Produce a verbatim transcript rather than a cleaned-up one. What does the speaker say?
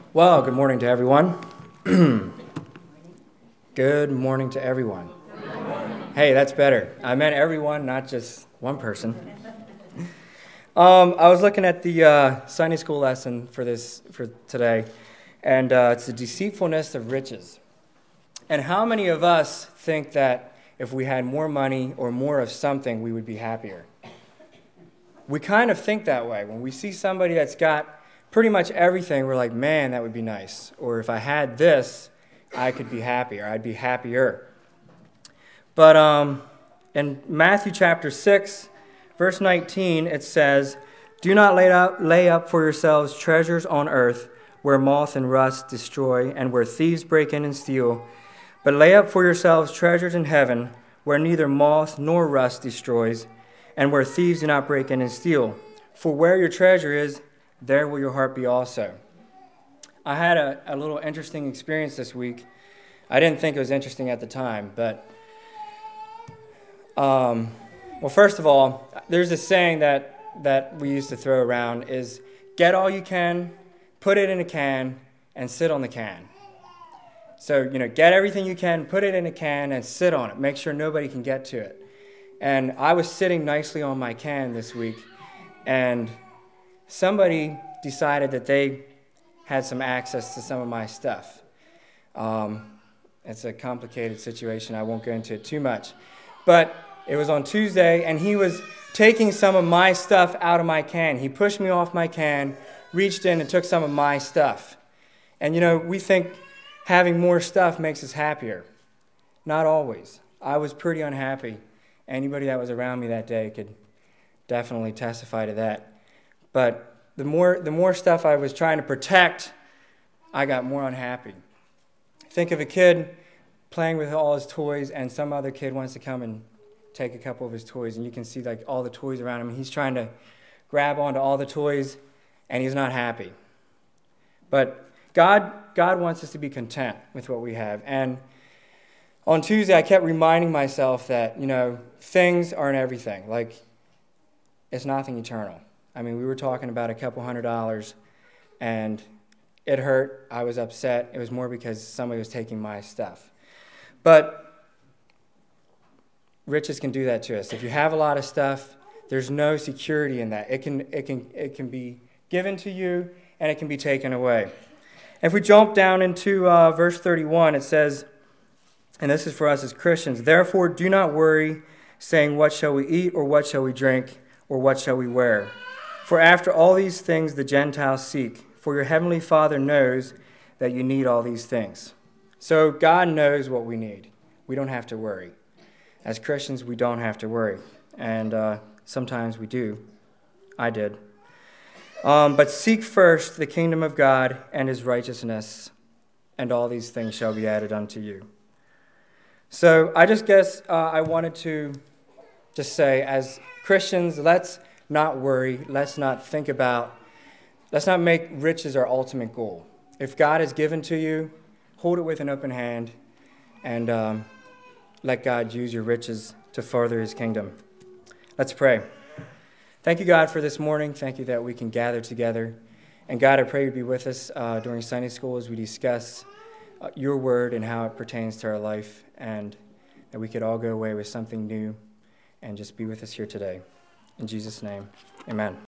Well, good morning to everyone. Good morning to everyone. Hey, that's better. I meant everyone, not just one person. Um, I was looking at the uh, Sunday school lesson for this for today, and uh, it's the deceitfulness of riches. And how many of us think that if we had more money or more of something, we would be happier? We kind of think that way. When we see somebody that's got pretty much everything, we're like, man, that would be nice. Or if I had this, I could be happier. I'd be happier. But um, in Matthew chapter six, verse nineteen, it says, "Do not lay up, lay up for yourselves treasures on earth, where moth and rust destroy, and where thieves break in and steal. But lay up for yourselves treasures in heaven, where neither moth nor rust destroys, and where thieves do not break in and steal. For where your treasure is, there will your heart be also." I had a, a little interesting experience this week. I didn't think it was interesting at the time, but, um, well, first of all, there's a saying that, that we used to throw around is, get all you can, put it in a can, and sit on the can. So, you know, get everything you can, put it in a can, and sit on it. Make sure nobody can get to it. And I was sitting nicely on my can this week, and somebody decided that they had some access to some of my stuff. Um, it's a complicated situation. I won't go into it too much. But it was on Tuesday, and he was taking some of my stuff out of my can. He pushed me off my can, reached in, and took some of my stuff. And, you know, we think having more stuff makes us happier. Not always. I was pretty unhappy. Anybody that was around me that day could definitely testify to that. But the more the more stuff I was trying to protect, I got more unhappy. Think of a kid playing with all his toys, and some other kid wants to come and take a couple of his toys, and you can see like all the toys around him. He's trying to grab onto all the toys, and he's not happy. But God, God wants us to be content with what we have. And on Tuesday, I kept reminding myself that, you know, things aren't everything. Like, it's nothing eternal. I mean, we were talking about a couple hundred dollars, and it hurt. I was upset. It was more because somebody was taking my stuff. But riches can do that to us. If you have a lot of stuff, there's no security in that. It can, it can, it can be given to you, and it can be taken away. If we jump down into uh, verse thirty-one, it says, and this is for us as Christians, "Therefore do not worry, saying, what shall we eat, or what shall we drink, or what shall we wear? For after all these things the Gentiles seek, for your heavenly Father knows that you need all these things." So God knows what we need. We don't have to worry. As Christians, we don't have to worry. And uh, sometimes we do. I did. Um, but seek first the kingdom of God and his righteousness, and all these things shall be added unto you. So I just guess uh, I wanted to just say, as Christians, let's not worry. Let's not think about, let's not make riches our ultimate goal. If God has given to you, hold it with an open hand, and um, let God use your riches to further his kingdom. Let's pray. Thank you, God, for this morning. Thank you that we can gather together. And God, I pray you'd be with us uh, during Sunday school as we discuss uh, your word and how it pertains to our life, and that we could all go away with something new and just be with us here today. In Jesus' name, amen.